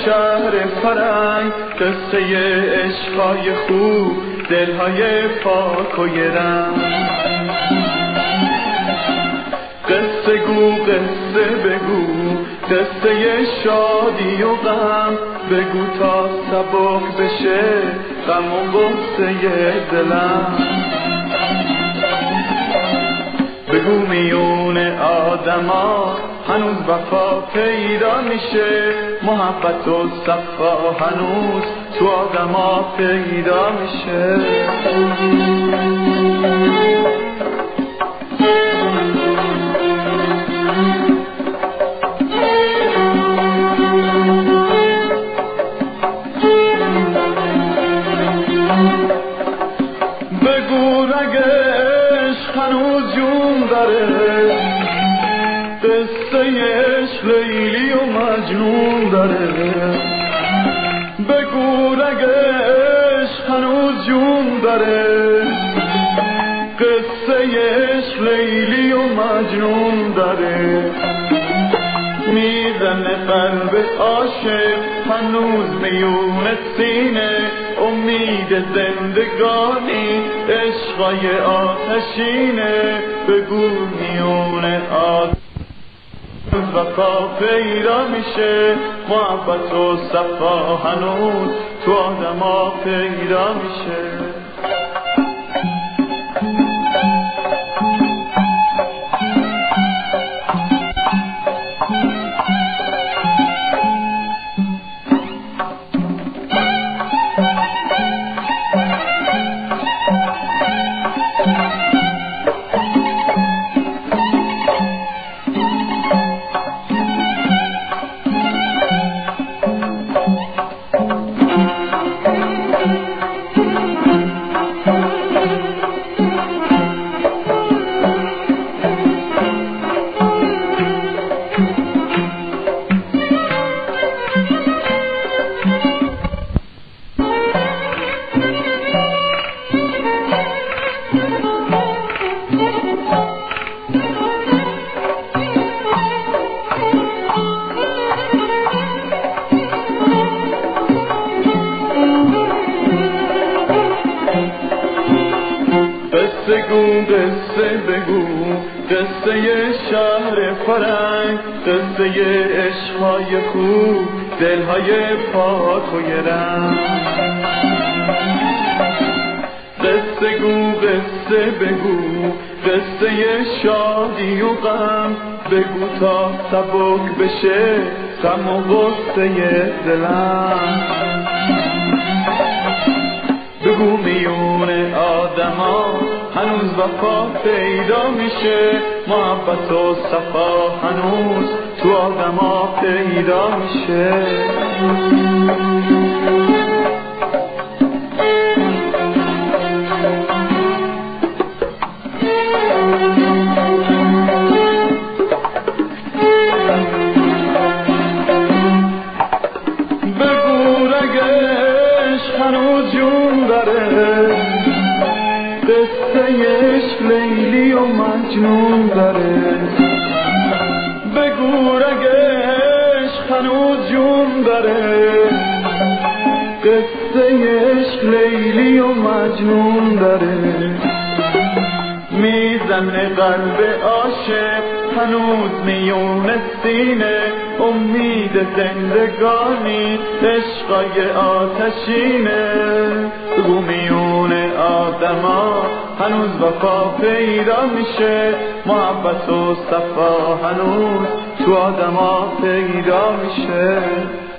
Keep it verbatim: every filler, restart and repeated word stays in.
شهر فرنگ، قصه عشقای خوب، دلهای پاک و یه رنگ. قصه گو قصه بگو، قصه شادی و غم، بگو تا سبک بشه غم و غصه دلم. بگو میون آدما هنوز وفا پیدا میشه، محبت و صفا هنوز تو آدما پیدا میشه. بگو رگش هنوز جون داره، قصه عشق لیلی و مجنون داره. بگو رگش هنوز جون داره، قصه عشق لیلی و مجنون داره. میزنه قلب عاشق هنوز میون سینه، امید زندگانی عشقای آتشینه. بگو میون آدم وفا پیدا میشه، محبت و صفا هنوز تو آدما پیدا میشه. قصه گو قصه بگو، قصه شهر فرنگ، قصه عشقای خوب، دلهای پاک و یه رنگ. قصه گو قصه بگو، قصه شادی و غم، بگو تا سبک بشه غم و غصه دلم. بگو میون آدما هنوز وفا پیدا میشه، محبت و صفا هنوز تو آدما پیدا میشه. بگو رگش هنوز جون داره، قصه عشق لیلی و مجنون داره. بگو رگش هنوز جون داره، قصه عشق لیلی و مجنون داره. میزنه قلب عاشق هنوز میون سینه، امید زندگانی عشقای آتشینه. بگو میون آدما هنوز وفا پیدا میشه، محبت و صفا هنوز تو آدما پیدا میشه.